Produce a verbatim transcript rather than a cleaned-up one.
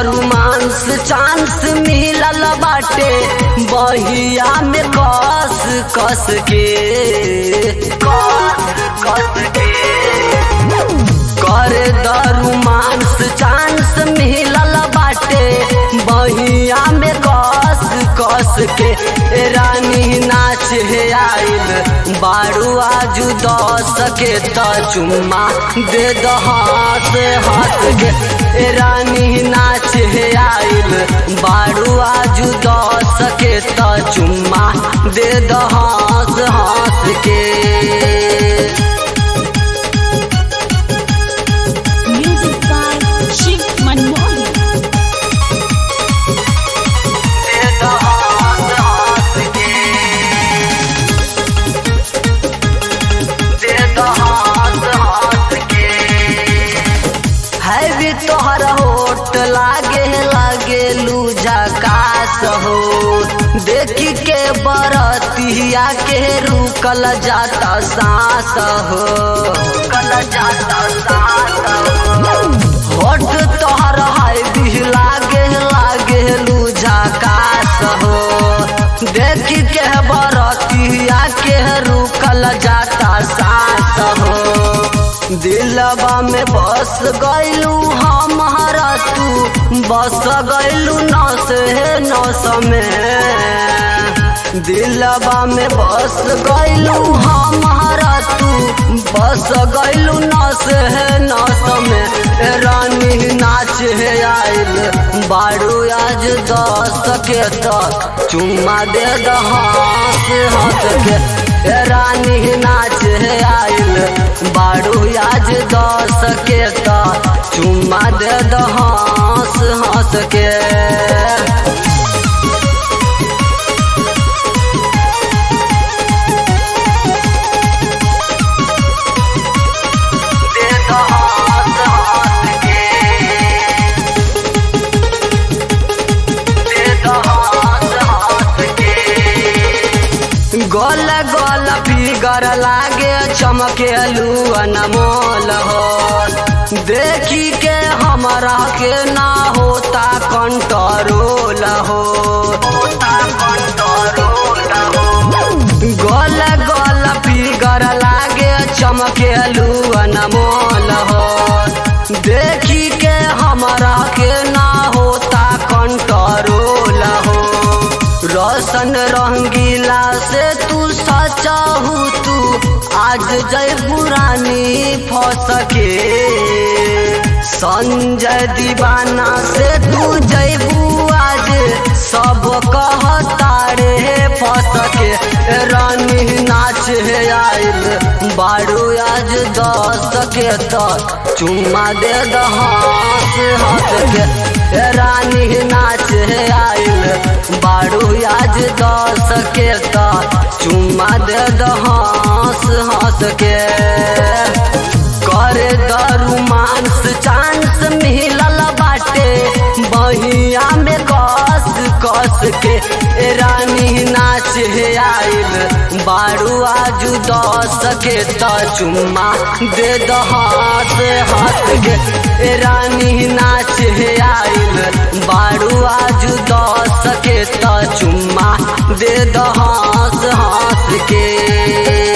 Romance chance मिलल बाटे बहिया में कस कस के कस कस के कर द रोमांस चांस मिलल बाटे बहिया में कस कस के रानी नाच है आइल बारू आजू दस के त चुम्मा दे द हाथ हाथ के रानी नाच है आइल बारू आजू दस के त चुम्मा दे द हाथ हाथ के तोहर होट लागे लागे लूझा कास हो देखी के बरतिया के रुकल जाता सांस हो रुकल जाता सांस हो होट तोहर हाय भी लागे लागे लूझा कास हो देखी के बरतिया के रुकल जाता सांस हो दिलवा में बस गइलू हमारा तू बस गइलू नस नस में दिलवा में बस गइलू हमारा तू बस गइलू नस नस में रानी नाच है आइल बारू आज दस के तक चुम्मा दे द हाथ हाथ के रानी नाच है आइल बारू आज दस के त चुम्मा दे द हंस हंस के दे द हंस हंस के दे द हंस हंस के गोल गोल फिगर लागे चमकेलू अनमोल हो देखी के हमरा के ना होता कंट्रोल हो होता कंट्रोल हो गोल गोल फिगर लागे चमकेलू अनमोल हो देखी के हमरा के ना होता कंट्रोल हो रोशन रंगीला से तू सचाहू तू आज जय पुरानी फंस के संजय दीवाना से तू जयबू आज सब कहता रे फंस के रानी नाच है आइल बारू आज दस के तक चुम्मा दे द हाथ हाथ के रानी नाच है आइल बारू आज दस के तक चुम्मा दे द हंस हंस के करे द रोमांस चांस मिलल बाटे बहिया में कस कस के रानी नाच है आइल बारू आजू दस के त चुम्मा दे द हाथ हाथ के रानी नाच है आइल बारू आजू दस के त चुम्मा दे द हाथ हाथ के।